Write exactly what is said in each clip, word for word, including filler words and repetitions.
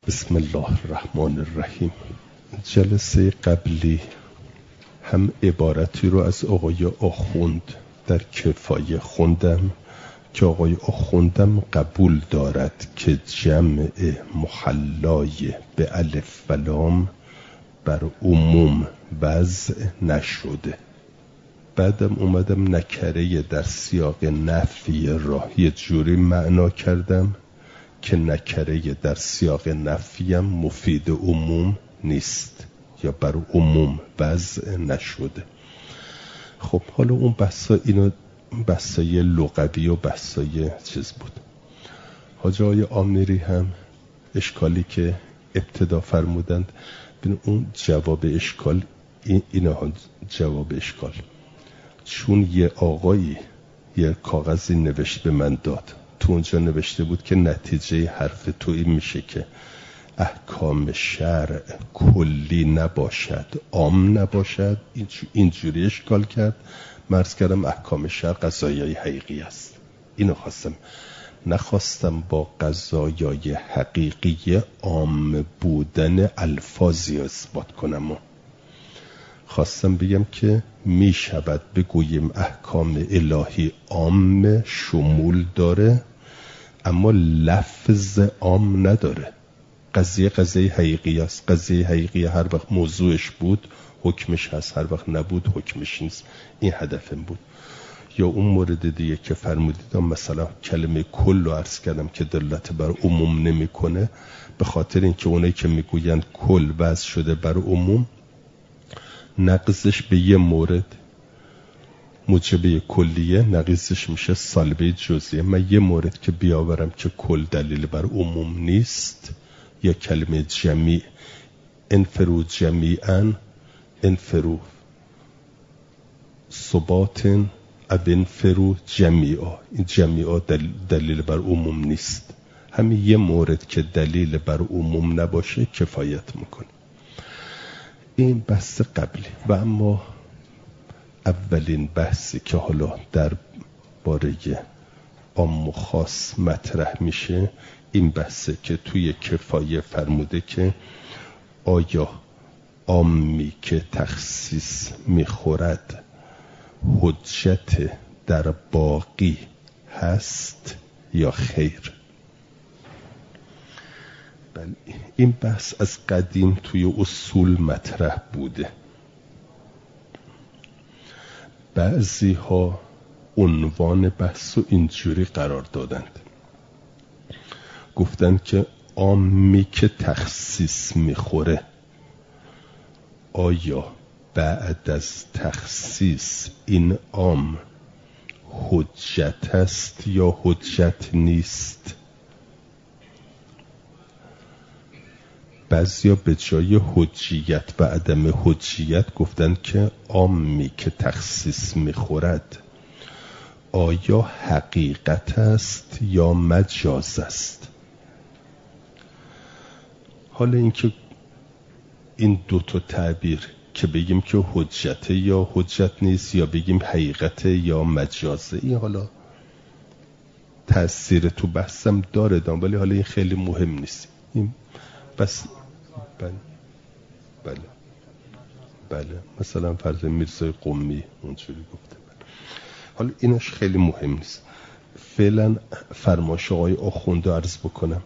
بسم الله الرحمن الرحیم. جلسه قبلی هم عبارتی رو از آقای آخوند در کفایه خوندم که آقای آخوندم قبول دارد که جمع محلای به الف و لام بر عموم وضع نشده. بعدم اومدم نکره در سیاق نفی را یه جوری معنا کردم که نکره در سیاق نفی هم مفید عموم نیست یا بر عموم وضع نشده. خب حالا اون بحثا اینو بحثای لغوی و بحثای چیز بود. حاجی آقای آمری هم اشکالی که ابتدا فرمودند ببین اون جواب اشکال این اینا جواب اشکال، چون یه آقایی یه کاغذی نوشت به من داد، تو اونجا نوشته بود که نتیجه حرف تو این میشه که احکام شرع کلی نباشد عام نباشد. اینجوری اشکال کرد. مرز کردم احکام شرع قضایای حقیقی است. اینو خواستم، نخواستم با قضایای حقیقی عام بودن الفاظی اثبات کنم. خواستم بگم که می شود بگوییم احکام الهی عام شمول داره اما لفظ عام نداره. قضیه قضیه حقیقی است. قضیه حقیقی هر وقت موضوعش بود حکمش هست، هر وقت نبود حکمش نیست. این هدفم بود. یا اون مورد دیگه که فرمودید مثلا کلمه کل رو عرض کردم که دلالت بر عموم نمیکنه، به خاطر اینکه اونایی که میگویند کل وضع شده بر عموم نقضش به یه مورد موجبه کلیه، نقضش میشه سالبه جزئیه. من یه مورد که بیاورم که کل دلیل بر عموم نیست، یا کلمه جمیع انفرو جمیعا انفرو ثبات ابنفرو جمیعا، این جمیعا دل دلیل بر عموم نیست. همین یه مورد که دلیل بر عموم نباشه کفایت میکنه. این بحث قبلی. و اما اولین بحثی که حالا در باره عام و خاص مطرح میشه این بحثه که توی کفایه فرموده که آیا عامی که تخصیص میخورد حجت در باقی هست یا خیر. بله، این بحث از قدیم توی اصول مطرح بوده. بعضی ها عنوان بحث رو اینجوری قرار دادند، گفتند که عامی که تخصیص میخوره آیا بعد از تخصیص این عام حجت است یا حجت نیست. بعضیا به جای حجیت و عدم حجیت گفتند که عامی که تخصیص میخورد آیا حقیقت است یا مجاز است. حالا اینکه این دو تا تعبیر که بگیم که حجت یا حجت نیست یا بگیم حقیقت یا مجازه، این حالا تأثیر تو بحثم داره دام، ولی حالا این خیلی مهم نیست. این بس بله بله بله مثلا فرض میرزای قمی اونجوری گفته. بله. حالا اینش خیلی مهم نیست. فعلا فرمایش آقای آخونده عرض بکنم.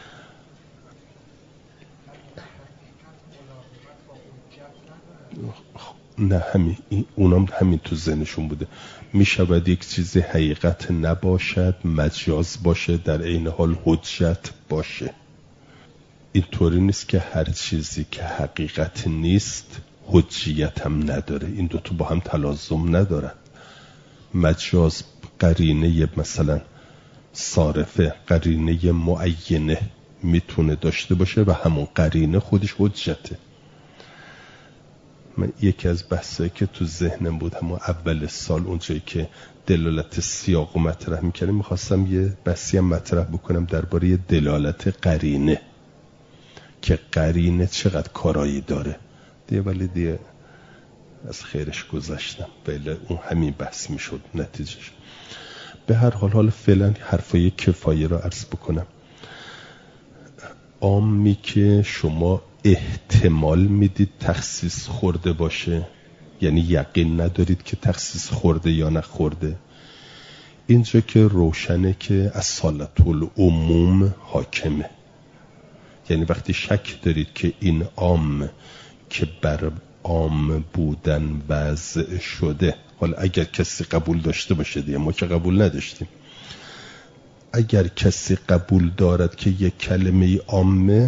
نه همین اونام همین تو ذهنشون بوده. می شود یک چیز حقیقت نباشد مجاز باشه در عین حال حجت باشه. اینطوری نیست که هر چیزی که حقیقت نیست حجیت هم نداره. این دو تا با هم تلازم ندارن. مجاز قرینه مثلا صارفه، قرینه معینه میتونه داشته باشه و همون قرینه خودش حجته. من یکی از بحثایی که تو ذهنم بود همون اول سال اونجایی که دلالت سیاق مطرح میکردم میخواستم یه بحثی هم مطرح بکنم درباره دلالت قرینه که قرینه چقدر کارایی داره دیگه، ولی دیگه از خیرش گذاشتم. ولی اون همین بحث میشد نتیجهش. به هر حال حال فعلا حرفای کفایه را عرض بکنم. عامی که شما احتمال میدید تخصیص خورده باشه، یعنی یقین ندارید که تخصیص خورده یا نخورده، اینجا که روشنه که اصالت العموم حاکمه. یعنی وقتی شک دارید که این عام که بر عام بودن وضع شده، حالا اگر کسی قبول داشته باشه دیگه، ما که قبول نداشتیم، اگر کسی قبول دارد که یک کلمه عامه،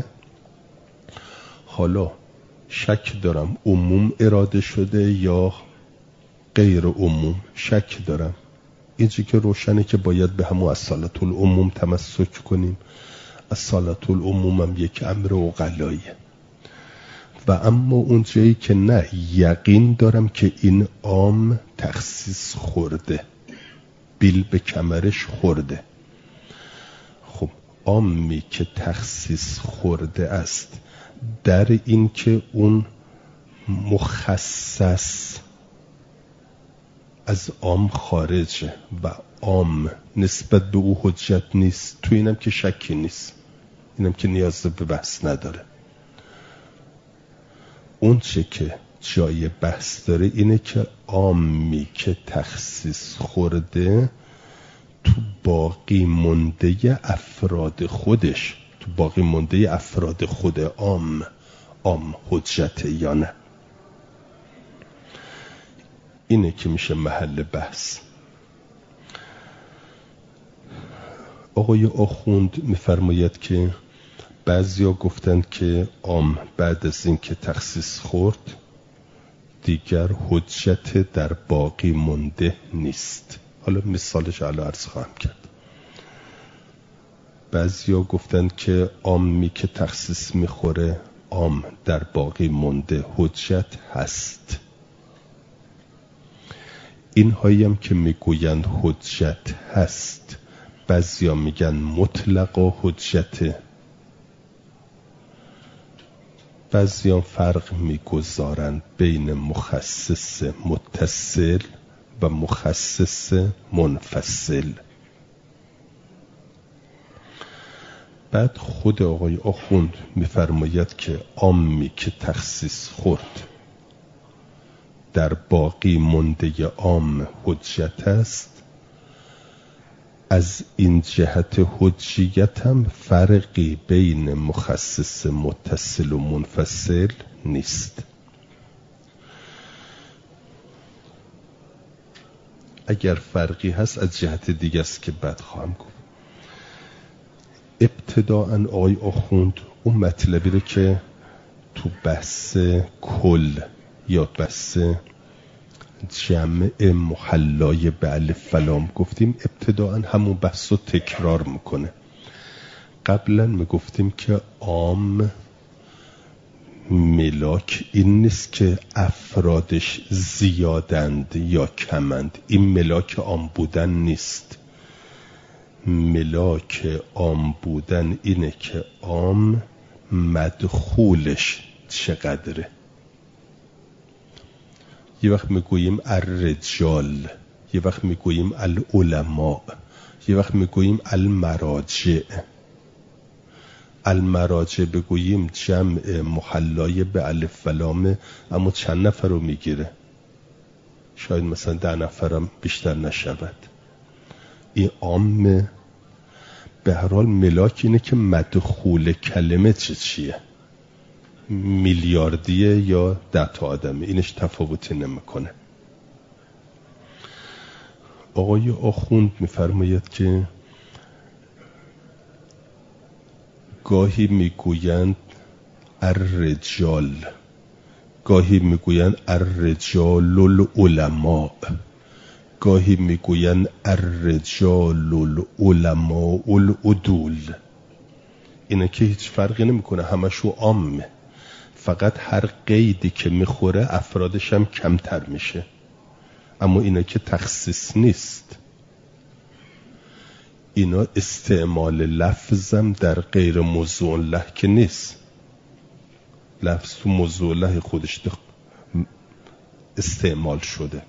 حالا شک دارم عموم اراده شده یا غیر عموم، شک دارم، اینجا که روشنه که باید به همون اصالت العموم تمسک کنیم. اصالت العموم هم یک امر عقلاییه. و اما اونجایی که نه، یقین دارم که این عام تخصیص خورده، بیل به کمرش خورده. خب عامی که تخصیص خورده است، در این که اون مخصص از عام خارجه و عام نسبت به او حجت نیست، تو اینم که شکی نیست، اینم که نیاز به بحث نداره. اون چه که جای بحث داره اینه که عامی که تخصیص خورده تو باقی مونده افراد خودش، تو باقی مونده افراد خود عام، عام حجته یا نه. اینه که میشه محل بحث. آقای آخوند میفرماید که بعضیا گفتند که عام بعد از این که تخصیص خورد دیگر حجت در باقی مونده نیست. حالا مثالش علا عرض خواهم کرد. بعضیا گفتند که عامی که تخصیص میخوره عام در باقی مونده حجت هست. این هایی هم که میگویند حجت هست، بعضیا میگن مطلقا حجته، بعضیا فرق میگذارند بین مخصص متصل و مخصص منفصل. بعد خود آقای آخوند میفرماید که عامی که تخصیص خورد در باقی مونده عام حجت است. از این جهت حجیت هم فرقی بین مخصص متصل و منفصل نیست. اگر فرقی هست از جهت دیگه است که بعد خواهم گفت. ابتداءً آقای آخوند اون مطلبی رو که تو بحث کل یا بحث جمع محلای به الف فلام گفتیم، ابتداءً همون بحث رو تکرار میکنه. قبلا میگفتیم که عام ملاک این نیست که افرادش زیادند یا کمند، این ملاک عام بودن نیست. ملاک عام بودن اینه که عام مدخولش چقدره. یه وقت میگوییم الرجال، یه وقت میگوییم العلماء، یه وقت میگوییم المراجع. المراجع بگوییم جمع محلای به الف و لام، اما چند نفر رو میگیره؟ شاید مثلا ده نفرم بیشتر نشود. این عام به هر حال ملاک اینه که مدخول کلمه چه چیه، میلیاردیه یا ده تا آدمه، اینش تفاوتی نمیکنه. آقای آخوند میفرماید که گاهی میگویند الرجال، گاهی میگویند الرجال العلماء، گاهی میگویند الرجال العلماء العدول. اینه که هیچ فرقی نمیکنه، همشو عامه، فقط هر قیدی که میخوره افرادش هم کمتر میشه. اما اینا که تخصیص نیست، اینا استعمال لفظم در غیر موضوع له که نیست. لفظ تو موضوع له خودش استعمال شده.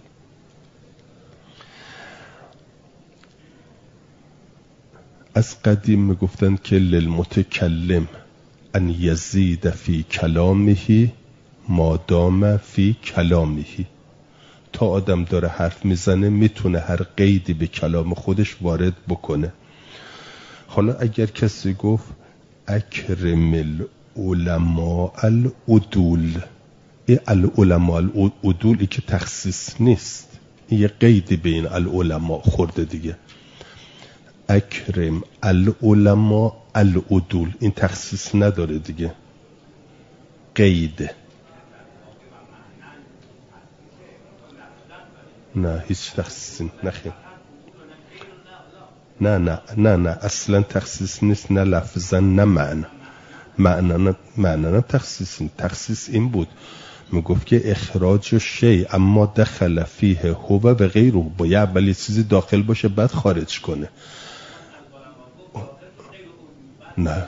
از قدیم میگفتن که للمتکلم ان یزید فی کلامه ما دام فی کلامه. تا آدم داره حرف میزنه میتونه هر قیدی به کلام خودش وارد بکنه. حالا اگر کسی گفت اکرم العلماء العدول، این العلماء العدول ای که تخصیص نیست، این یه قیدی به این العلماء خورده دیگه. اکرم العلماء العدول این تخصیص نداره دیگه، قیده. نه هیچ تخصیصی نخیر. نه نه نه نه اصلا تخصیص نیست، نه لفظا نه معنا. معنا معنا نه تخصیص. تخصیص این بود میگفت که اخراج شی اما دخل فیه هو و غیره، باید اولی چیزی داخل باشه بعد خارج کنه. نه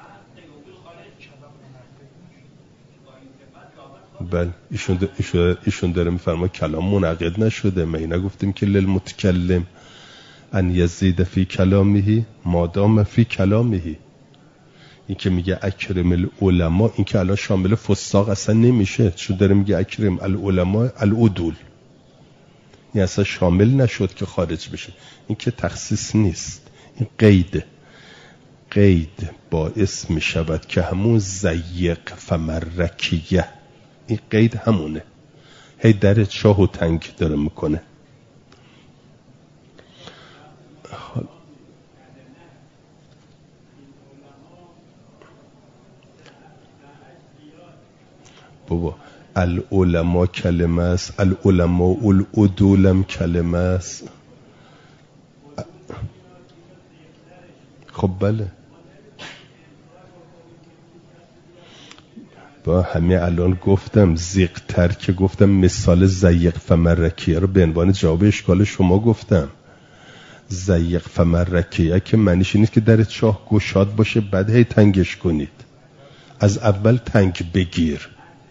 بله ایشون ایشون داره میفرما کلام منعقد نشده. ما نگفتیم که للمتکلم ان یزید فی کلامه ما دام فی کلامه. این که میگه اکرم العلماء این که الان شامل فساق اصلا نمیشه، چون داره میگه اکرم العلماء العدول، این اصلا شامل نشد که خارج بشه. این که تخصیص نیست، این قیده. قید باعث میشود که همون زیق فمرکیه، این قید همونه، هی در چاه و تنگ داره میکنه. بابا العلماء کلمه است، العلماء العدولم کلمه است. خب بله با همه الان گفتم زیقتر که گفتم مثال زیق فمرکیه رو به عنوان جواب اشکال شما گفتم. زیق فمرکیه که معنیش نیست که در چاه گشاد باشه بعد هی تنگش کنید، از اول تنگ بگیر.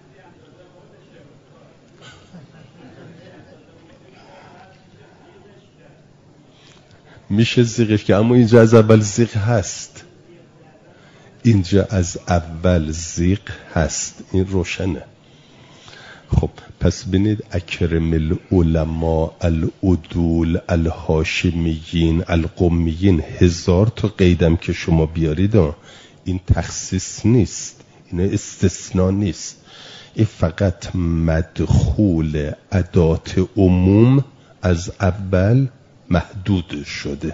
میشه زیقش که، اما اینجا از اول زیق هست، اینجا از اول زیق هست، این روشنه. خب پس بینید اکرم العلماء العدول الهاشمیین القمیین، هزار تا قیدم که شما بیارید این تخصیص نیست، این استثناء نیست، این فقط مدخول ادات عموم از اول محدود شده.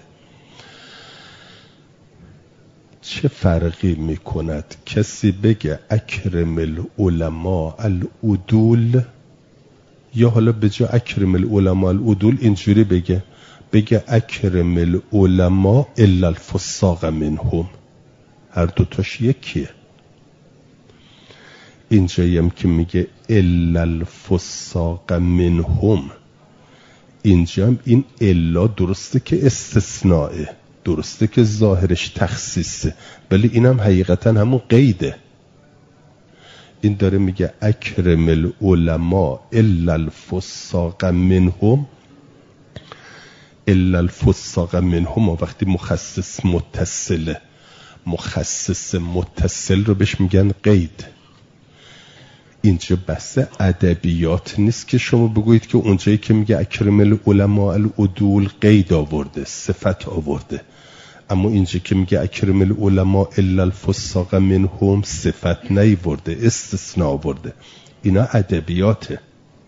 چه فرقی میکند کسی بگه اکرم العلماء العدول، یا حالا به جا اکرم العلماء العدول اینجوری بگه بگه اکرم العلماء الا الفساق منهم، هر دوتاش یکیه. اینجاییم که میگه الا الفساق منهم، اینجا هم این الا درسته که استثنائه، درسته که ظاهرش تخصیصه، ولی اینم حقیقتا همون قیده. این داره میگه اکرم العلماء الا الفساق منهم، الا الفساق منهم وقتی مخصص متصله، مخصص متصل رو بهش میگن قید. اینجا بحث ادبیات نیست که شما بگویید که اونجایی که میگه اکرم العلماء العدول قید آورده، صفت آورده، اما اینجا که میگه اکرم العلماء الا الفساق منهم صفت نیورده، استثناء آورده. اینا ادبیاته.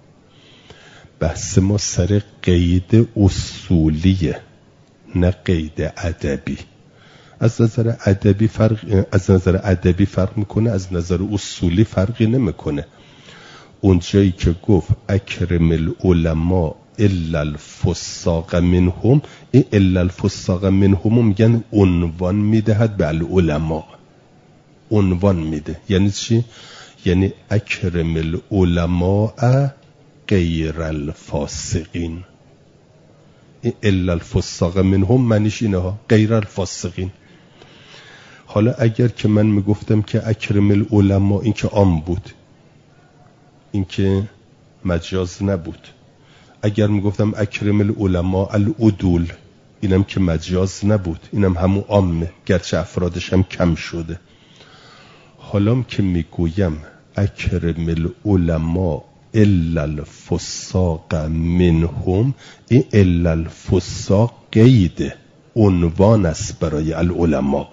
بحث ما سر قید اصولیه نه قید ادبی. از نظر ادبی فرق از نظر ادبی فرق میکنه، از نظر اصولی فرقی نمیکنه. اونجایی که گفت اکرم العلماء الا الفساق منهم، این الا الفساق منهم میگن عنوان میدهد به العلماء، عنوان میده. یعنی چی؟ یعنی اکرم العلماء غیر الفاسقین. این الا الفساق منهم معنیش اینه ها، غیر الفاسقین. حالا اگر که من میگفتم که اکرم العلماء، این که عام بود، این که مجاز نبود. اگر میگفتم اکرم العلماء العدول، اینم که مجاز نبود، اینم همون عامه، گرچه افرادش هم کم شده. حالا که میگویم اکرم العلماء الا الفساق منهم، این الا الفساق قید عنوان است برای العلماء.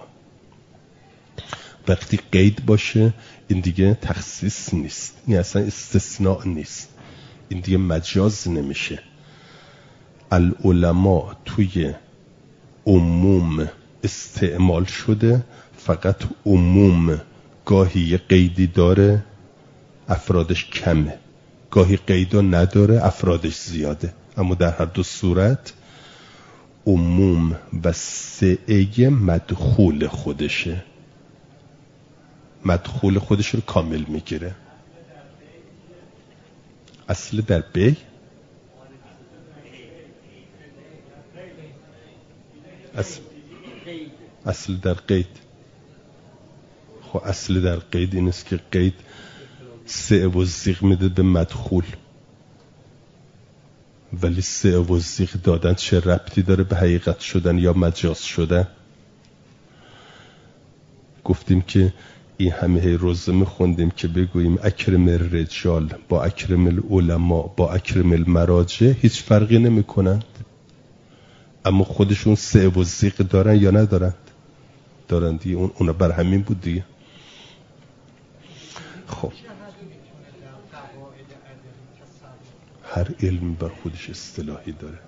وقتی قید باشه این دیگه تخصیص نیست، این اصلا استثناء نیست، این دیگه مجاز نمیشه. العلماء توی عموم استعمال شده، فقط عموم گاهی یه قیدی داره افرادش کمه، گاهی قیدا نداره افرادش زیاده، اما در هر دو صورت عموم و سعه مدخول خودشه، مدخول خودش رو کامل میگیره. اصل در بی اصل, اصل در قید. خب اصل در قید این است که قید سعه و زیغ میده به مدخول، ولی سعه و زیغ دادن چه ربطی داره به حقیقت شدن یا مجاز شدن؟ گفتیم که این همه هی روزه میخوندیم که بگوییم اکرم الرجال با اکرم العلماء با اکرم المراجع هیچ فرقی نمی کنند، اما خودشون سعه و زیغ دارن یا ندارند؟ دارند دیگه، اون اونا بر همین بود دیگه. خب هر علم بر خودش اصطلاحی داره.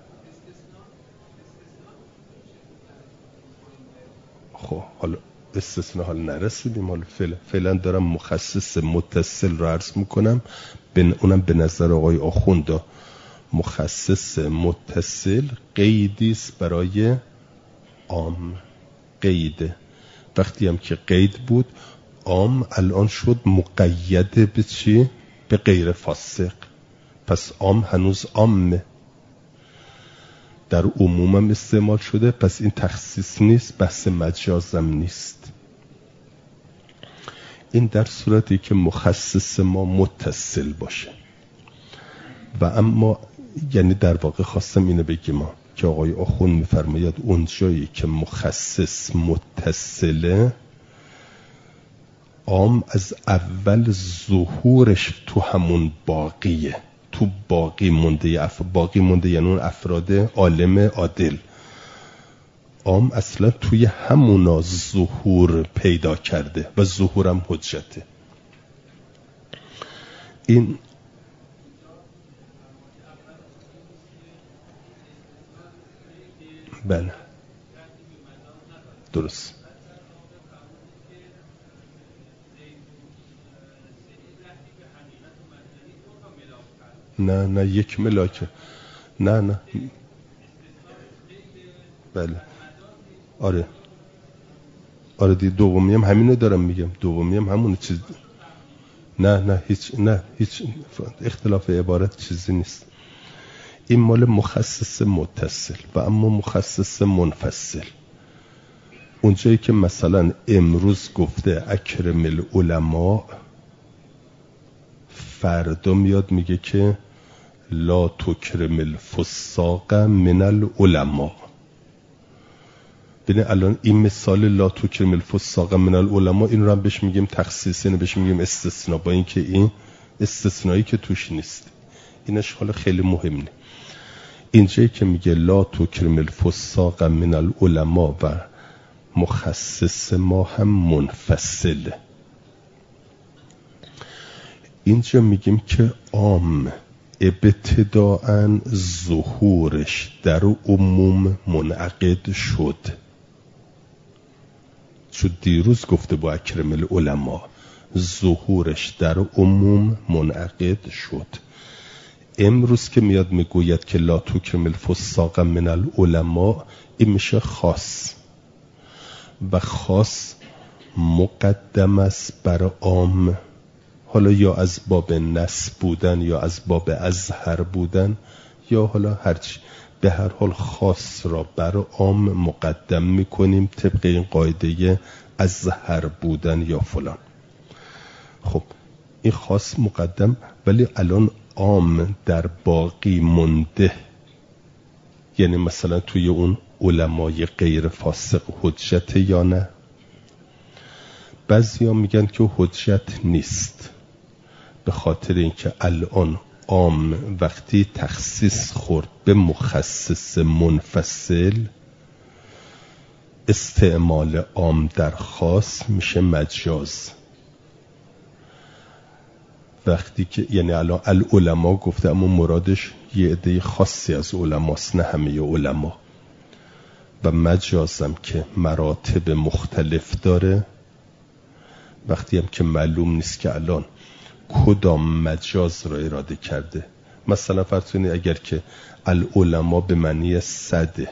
خب حالا استثناء حال نرسیدیم، حالا فعلا فعلا دارم مخصص متصل رو عرض میکنم، اونم به نظر آقای آخوندا مخصص متصل قیدی است برای عام. قیده وقتی هم که قید بود عام الان شد مقید به چی؟ به غیر فاسق. پس عام هنوز عامه، در عمومم استعمال شده، پس این تخصیص نیست، بحث مجازم نیست. این در صورتی که مخصص ما متصل باشه. و اما یعنی در واقع خواستم اینو بگیم که آقای آخون میفرماید اون جایی که مخصص متصله عام از اول ظهورش تو همون باقیه، تو باقی مونده، اف... باقی مونده یعنی اون افراد عالم عادل. عام اصلا توی همونا ظهور پیدا کرده و ظهورم حجته. این بله درست. نه نه یک ملاکه، نه نه بله آره آره دی دومی هم همینو دارم میگم، دومی هم همون چیز. نه نه هیچ نه هیچ اختلاف عبارت چیزی نیست. این مال مخصص متصل و اما مخصص منفصل. اونجایی که مثلا امروز گفته اکرم العلماء، فردا میاد میگه که لا تکرم الفساق من العلماء. ببین الان این مثال لا تکرم الفساق من العلماء این رو هم بهش میگیم تخصیص، اینو بهش میگیم استثناء، با اینکه این استثنایی که توش نیست. اینش حالا خیلی مهمه. اینجایی که میگه لا تکرم الفساق من العلماء و مخصص ما هم منفصله. اینجا میگیم که عام ابتداءً ظهورش در عموم منعقد شد، چون دیروز گفته با اکرم العلماء ظهورش در عموم منعقد شد. امروز که میاد میگوید که لا تکرم الفساق من العلماء، این میشه خاص و خاص مقدم است بر عام، حالا یا از باب نص بودن یا از باب ازهر بودن یا حالا هرچی، به هر حال خاص را بر عام مقدم میکنیم طبق این قاعده ازهر بودن یا فلان. خب این خاص مقدم، ولی الان عام در باقی مونده، یعنی مثلا توی اون علمای غیر فاسق حجت یا نه؟ بعضیا میگن که حجت نیست، به خاطر اینکه الان عام وقتی تخصیص خورد به مخصص منفصل، استعمال عام در خاص میشه مجاز. وقتی که یعنی الان العلماء گفته، اما مرادش یه عده خاصی از علماست، نه همه علما. و مجازم که مراتب مختلف داره، وقتی هم که معلوم نیست که الان کدام مجاز را اراده کرده. مثلا فرض کنید اگر که العلماء به معنی صده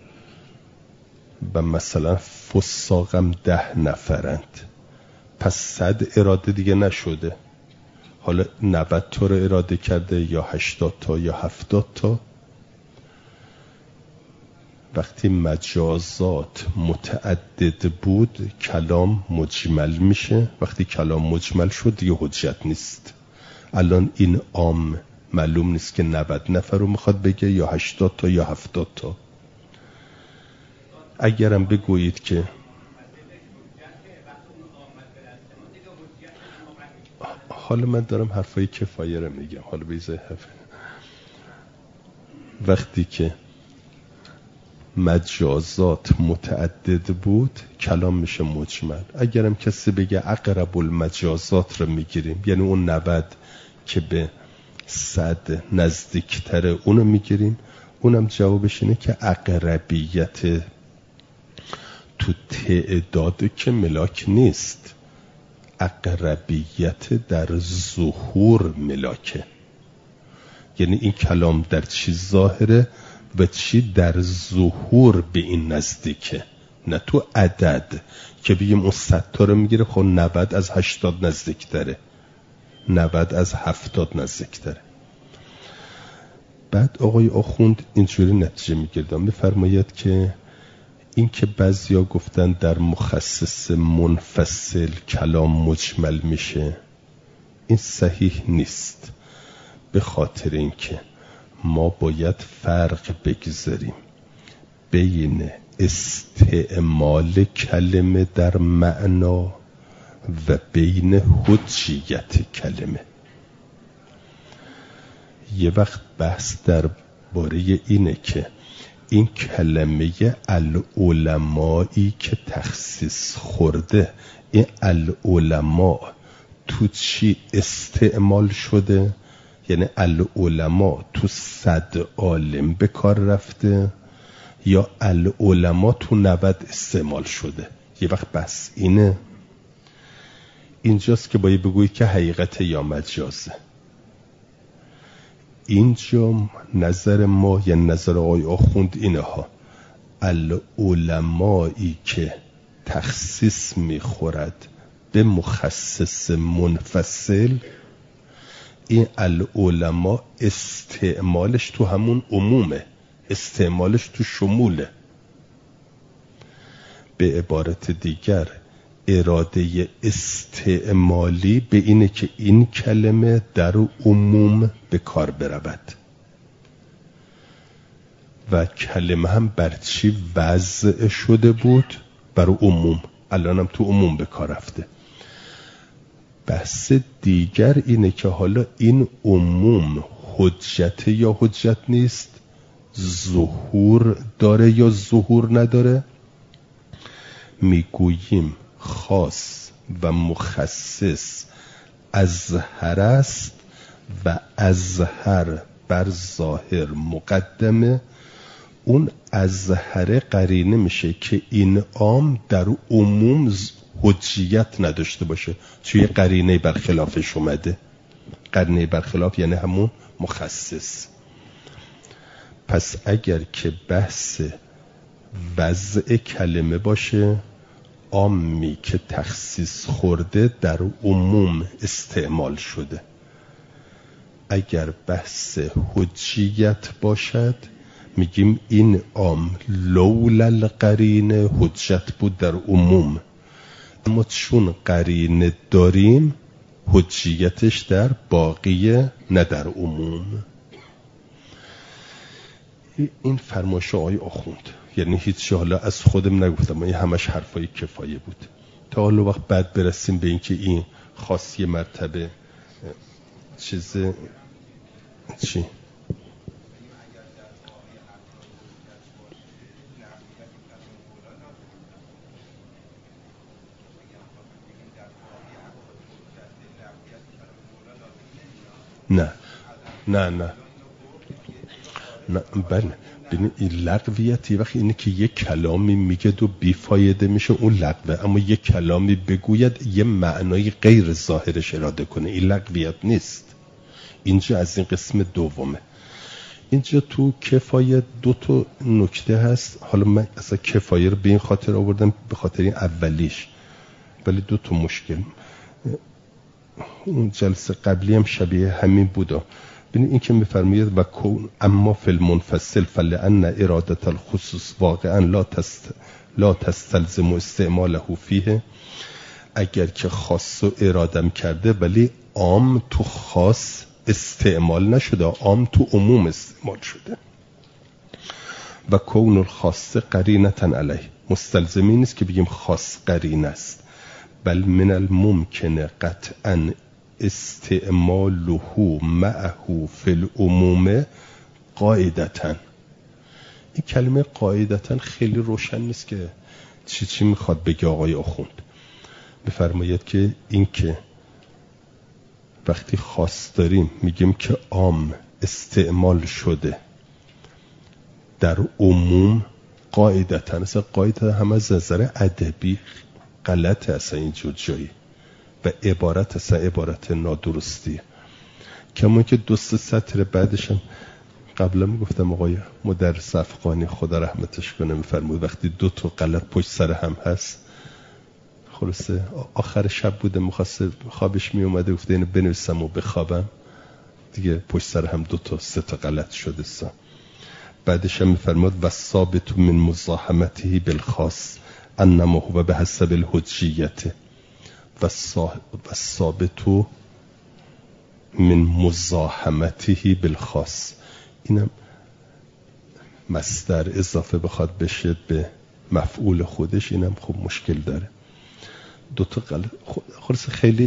و مثلا فساقم ده نفرند، پس صد اراده دیگه نشده، حالا نود تا رو اراده کرده یا هشتاد تا یا هفتاد تا. وقتی مجازات متعدد بود کلام مجمل میشه، وقتی کلام مجمل شد دیگه حجت نیست. الان این عام معلوم نیست که نود نفر رو میخواد بگه یا هشتاد تا یا هفتاد تا. اگرم بگویید که حالا من دارم حرفای کفایه رو میگم، حالا بیزه حرف. وقتی که مجازات متعدد بود کلام میشه مجمل. اگرم کسی بگه اقرب المجازات رو میگیریم، یعنی اون نود که به صد نزدیکتره اونو میگیریم، اونم جوابش اینه که اقربیت تو تعداد که ملاک نیست، اقربیت در ظهور ملاکه. یعنی این کلام در چی ظاهره و چی در ظهور به این نزدیکه، نه تو عدد که بگیم اون صد تا رو میگیره، خب نود از هشتاد نزدیک تره، نود از هفتاد نزدیک تره. بعد آقای آخوند اینجوری نتیجه میگیردن، میفرماید که این که بعضیا گفتن در مخصص منفصل کلام مجمل میشه، این صحیح نیست، به خاطر اینکه ما باید فرق بگذاریم بین استعمال کلمه در معنا و بین حجیت کلمه. یه وقت بحث در باره اینه که این کلمه العلمایی که تخصیص خورده، این العلماء تو چی استعمال شده؟ یعنی العلماء تو صد عالم به کار رفته یا العلماء تو نود استعمال شده؟ یه وقت بس اینه، اینجاست که باید بگویی که حقیقت یا مجازه. اینجا نظر ما یا نظر آقای آخوند اینه ها، العلمایی که تخصیص میخورد به مخصص منفصل، این العلماء استعمالش تو همون عمومه، استعمالش تو شموله. به عبارت دیگر اراده استعمالی به اینه که این کلمه در عموم به کار برود و کلمه هم بر چی وضع شده بود؟ بر عموم، الان هم تو عموم به کار رفته. بحث دیگر اینه که حالا این عموم حجت یا حجت نیست، ظهور داره یا ظهور نداره. میگوییم خاص و مخصص ازهر است و ازهر بر ظاهر مقدمه. اون ازهر قرینه میشه که این عام در عموم حجیت نداشته باشه، توی قرینه برخلافش اومده. قرینه برخلاف یعنی همون مخصص. پس اگر که بحث وضع کلمه باشه، عامی که تخصیص خورده در عموم استعمال شده. اگر بحث حجیت باشد میگیم این عام لولا القرینه حجت بود در عموم، اما چون قرینه داریم حجیتش در باقیه نه در عموم. این فرمایش آقای آخوند، یعنی هیچ حالا از خودم نگفتم، این همش حرفای کفایه بود. تا حالا وقت بعد برسیم به اینکه این خاصی مرتبه چیز چی نه نه نه نه بله ببین این لغویتی وقتی اینه که یک کلامی میگه و بیفایده میشه اون لغوه، اما یک کلامی بگوید یه معنای غیر ظاهرش اراده کنه این لغویت نیست. اینجا از این قسم دومه. اینجا تو کفایه دو تا نکته هست. حالا من اصلا کفایه رو به این خاطر آوردم به خاطر این اولیش، ولی دو تا مشکل اون جلسه قبلی هم شبیه همین بودا. ببین این که میفرماید و کون اما فی المنفصل فلان اراده الخصوص واقعا لا تست لا تستلزم استعماله فیه، اگر که خاص و ارادم کرده ولی عام تو خاص استعمال نشده، عام تو عموم استعمال شده. و کون الخاص قرینه علیه، مستلزمی نیست که بگیم خاص قرین است، بل من الممکن قطعا استعماله معه فی العموم قاعدتا. این کلمه قاعدتا خیلی روشن نیست که چی چی میخواد بگه آقای آخوند. بفرماید که این که وقتی خاص داریم میگیم که عام استعمال شده در عموم قاعدتا، اصلا قاعدتا هم از نظر ادبی غلطه اصلا اینجور جایی و عبارت اصلا عبارت نادرستیه. کما که دو سه سطر بعدش هم قبلا میگفتم آقای مدرس افغانی خدا رحمتش کنه میفرمود وقتی دو تا غلط پشت سر هم هست، خلاصه آخر شب بوده میخواسته خوابش میومده گفته اینو بنویسم و بخوابم دیگه، پشت سر هم دو تا سه تا غلط شده سا. بعدش هم میفرمود و ثابت من مزاحمته بالخاص انما هو به حسب الحجیت و ثابت من مزاحمته بالخاص. اینم مصدر اضافه بخواد بشه به مفعول خودش اینم خب مشکل داره. دو تا غلط خلاص خیلی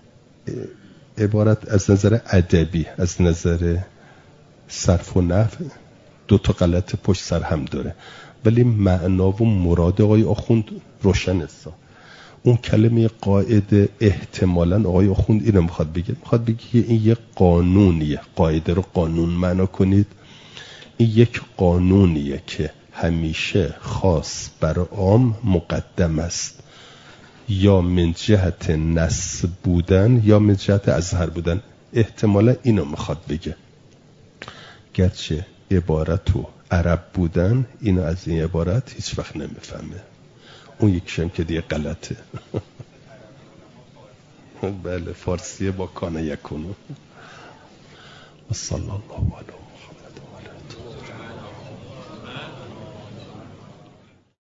عبارت از نظر ادبی از نظر صرف و نحو دو تا غلط پشت سر هم داره، ولی معنا و مراد آقای آخوند روشن است. اون کلمه قاعده احتمالاً آقای آخوند اینو میخواد بگه، میخواد بگه که این یک قانونیه. قاعده رو قانون معنا کنید، این یک قانونیه که همیشه خاص بر عام مقدم است، یا من جهت نص بودن یا من جهت اظهر بودن. احتمالاً اینو میخواد بگه، گرچه عبارت و عرب بودن اینو از این عبارت هیچ وقت نمیفهمه. اون یکیشم که دیگه غلطه. بله فارسیه با کانه یکونو. و صلی الله علیه